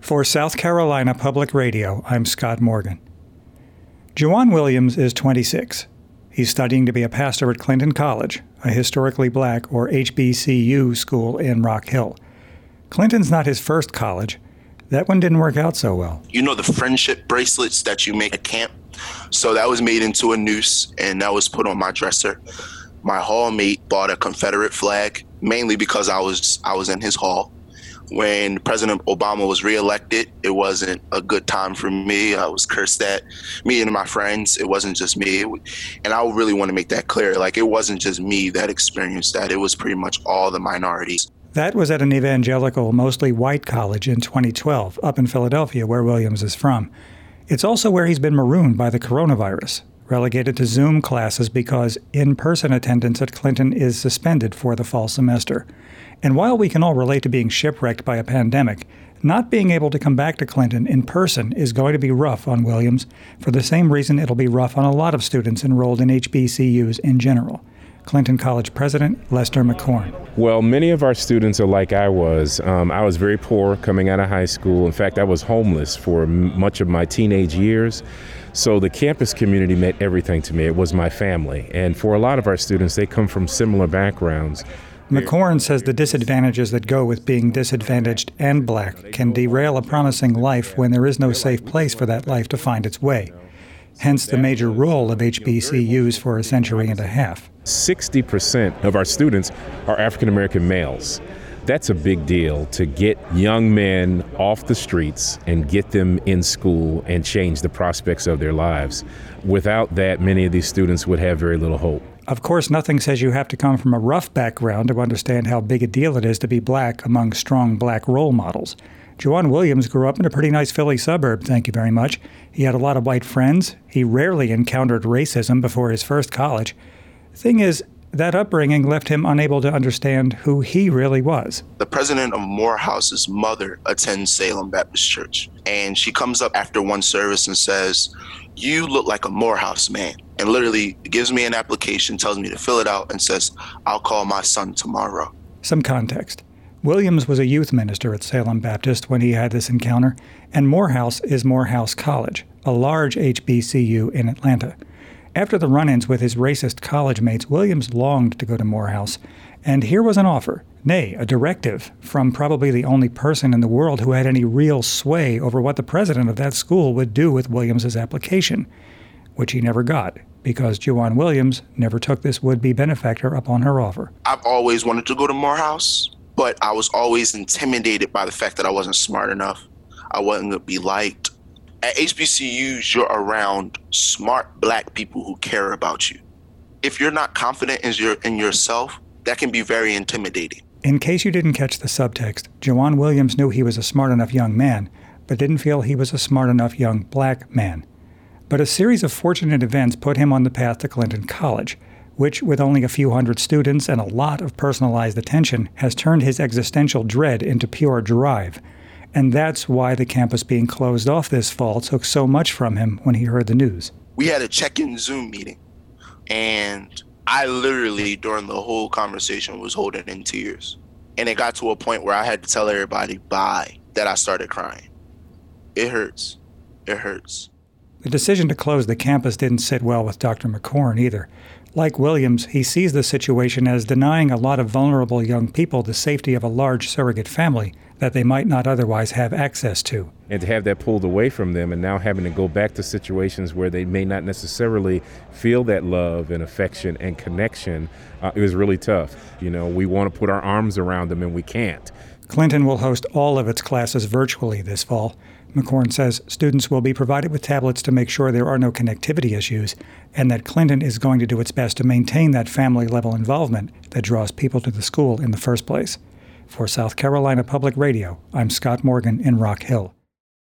For South Carolina Public Radio, I'm Scott Morgan. Juwan Williams is 26. He's studying to be a pastor at Clinton College, a historically black, or HBCU, school in Rock Hill. Clinton's not his first college. That one didn't work out so well. You know the friendship bracelets that you make at camp? So that was made into a noose, and that was put on my dresser. My hallmate bought a Confederate flag, mainly because I was in his hall. When President Obama was reelected, it wasn't a good time for me. I was cursed at, me and my friends. It wasn't just me. And I really want to make that clear. Like, it wasn't just me that experienced that. It was pretty much all the minorities. That was at an evangelical, mostly white college in 2012, up in Philadelphia, where Williams is from. It's also where he's been marooned by the coronavirus, relegated to Zoom classes because in-person attendance at Clinton is suspended for the fall semester. And while we can all relate to being shipwrecked by a pandemic, not being able to come back to Clinton in person is going to be rough on Williams for the same reason it'll be rough on a lot of students enrolled in HBCUs in general. Clinton College President Lester McCorn. Well, many of our students are like I was. I was very poor coming out of high school. In fact, I was homeless for much of my teenage years. So the campus community meant everything to me. It was my family. And for a lot of our students, they come from similar backgrounds. McCorn says the disadvantages that go with being disadvantaged and black can derail a promising life when there is no safe place for that life to find its way. Hence the major role of HBCUs for a century and a half. 60% of our students are African American males. That's a big deal to get young men off the streets and get them in school and change the prospects of their lives. Without that, many of these students would have very little hope. Of course, nothing says you have to come from a rough background to understand how big a deal it is to be black among strong black role models. Juwan Williams grew up in a pretty nice Philly suburb, thank you very much. He had a lot of white friends. He rarely encountered racism before his first college. Thing is, that upbringing left him unable to understand who he really was. The president of Morehouse's mother attends Salem Baptist Church, and she comes up after one service and says, "You look like a Morehouse man," and literally gives me an application, tells me to fill it out, and says, "I'll call my son tomorrow." Some context. Williams was a youth minister at Salem Baptist when he had this encounter, and Morehouse is Morehouse College, a large HBCU in Atlanta. After the run-ins with his racist college mates, Williams longed to go to Morehouse, and here was an offer, nay, a directive, from probably the only person in the world who had any real sway over what the president of that school would do with Williams's application, which he never got, because Juwan Williams never took this would-be benefactor up on her offer. I've always wanted to go to Morehouse, but I was always intimidated by the fact that I wasn't smart enough. I wasn't going to be liked. At HBCUs, you're around smart black people who care about you. If you're not confident in yourself, that can be very intimidating. In case you didn't catch the subtext, Juwan Williams knew he was a smart enough young man, but didn't feel he was a smart enough young black man. But a series of fortunate events put him on the path to Clinton College, which, with only a few hundred students and a lot of personalized attention, has turned his existential dread into pure drive. And that's why the campus being closed off this fall took so much from him when he heard the news. We had a check-in Zoom meeting, and I literally, during the whole conversation, was holding in tears. And it got to a point where I had to tell everybody bye, that I started crying. It hurts. It hurts. The decision to close the campus didn't sit well with Dr. McCorn either. Like Williams, he sees the situation as denying a lot of vulnerable young people the safety of a large surrogate family that they might not otherwise have access to. And to have that pulled away from them and now having to go back to situations where they may not necessarily feel that love and affection and connection, it was really tough. You know, we want to put our arms around them and we can't. Clinton will host all of its classes virtually this fall. McCorn says students will be provided with tablets to make sure there are no connectivity issues, and that Clinton is going to do its best to maintain that family-level involvement that draws people to the school in the first place. For South Carolina Public Radio, I'm Scott Morgan in Rock Hill.